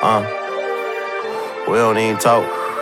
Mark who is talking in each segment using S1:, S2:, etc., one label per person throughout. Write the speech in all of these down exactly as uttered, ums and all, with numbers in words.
S1: Uh, we don't even talk.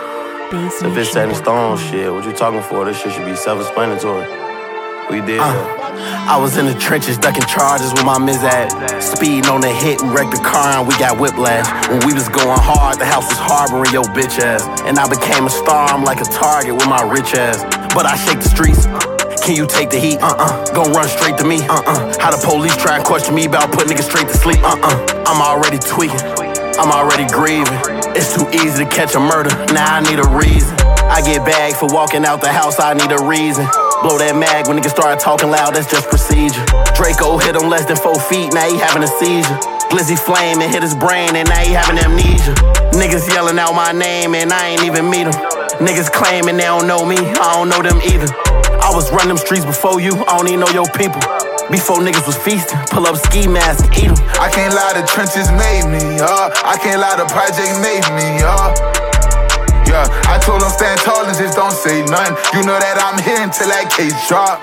S1: If it's set in stone shit, what you talking for? This shit should be self-explanatory. We did uh, that.
S2: I was in the trenches ducking charges with my Miz at. Speeding on the hit, we wrecked the car and we got whiplash. When we was going hard, the house was harboring your bitch ass. And I became a star, I'm like a target with my rich ass. But I shake the streets. Can you take the heat? Uh-uh. Gon' run straight to me? Uh-uh. How the police try and question me about putting niggas straight to sleep? Uh-uh. I'm already tweaking. I'm already grieving. It's too easy to catch a murder. Now I need a reason. I get bagged for walking out the house. I need a reason. Blow that mag when niggas start talking loud. That's just procedure. Draco hit him less than four feet. Now he having a seizure. Glizzy flame and hit his brain and now he having amnesia. Niggas yelling out my name and I ain't even meet them. Niggas claiming they don't know me. I don't know them either. I was running them streets before you, I don't even know your people. Before niggas was feasting, pull up ski mask and eat them.
S3: I can't lie, the trenches made me, uh. I can't lie, the project made me, uh. Yeah, I told them stand tall and just don't say nothing. You know that I'm here until that case drop.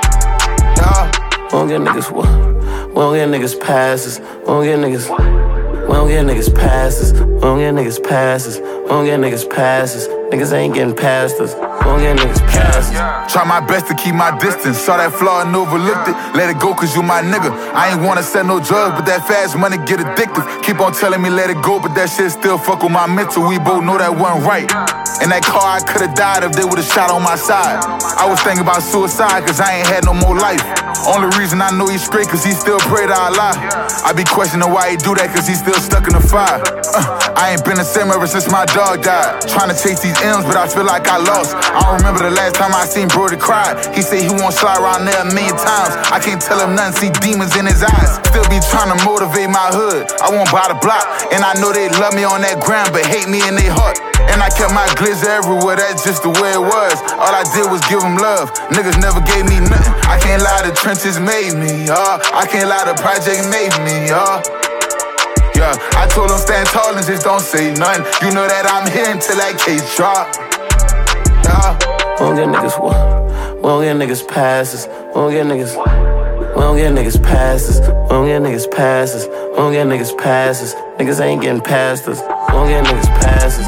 S3: Yeah.
S1: We don't get niggas what? We don't get niggas passes. We don't get niggas. We don't get niggas passes. We don't get niggas passes. We don't get niggas passes. Niggas ain't getting past us. We don't get niggas passes.
S3: Try my best to keep my distance. Saw that flaw and overlooked it. Let it go cause you my nigga. I ain't wanna sell no drugs, but that fast money get addictive. Keep on telling me let it go, but that shit still fuck with my mental. We both know that wasn't right. In that car I could've died if they would've shot on my side. I was thinking about suicide cause I ain't had no more life. Only reason I know he's straight cause he still pray to Allah. I be questioning why he do that cause he still stuck in the fire. uh, I ain't been the same ever since my dog died. Trying to chase these M's but I feel like I lost. I don't remember the last time I seen Brody cry. He said he won't slide around there a million times. I can't tell him nothing, see demons in his eyes. Still be trying to motivate my hood. I won't buy the block. And I know they love me on that ground but hate me in their heart. And I kept my glizz everywhere, that's just the way it was. All I did was give them love, niggas never gave me nothing. I can't lie, the trenches made me, uh. I can't lie, the project made me, uh. Yeah, I told them stand tall and just don't say nothing. You know that I'm here until that case drop. Yeah.
S1: We don't get niggas what? We don't get niggas passes. We don't get niggas. We don't get niggas passes. We don't get niggas passes. We don't get niggas passes. Niggas ain't getting past us. We don't get niggas passes.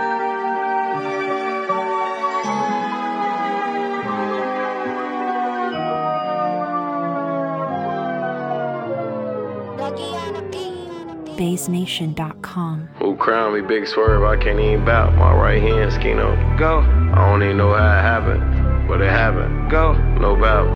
S4: Bass Nation dot com.
S1: Who crowned me Big Swerve? I can't even bout my right hand, Skino.
S5: Go.
S1: I don't even know how it happened, but it happened.
S5: Go.
S1: No bout.